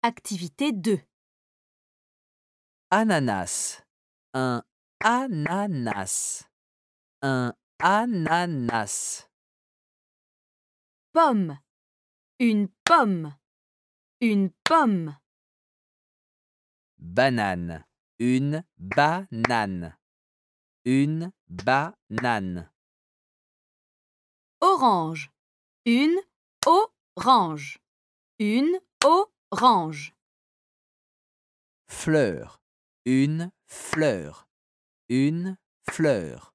Activité 2. Ananas. Un ananas. Un ananas. Pomme. Une pomme. Une pomme. Banane. Une banane. Une banane. Orange. Une orange. Une orange. Fleur. Une fleur. Une fleur.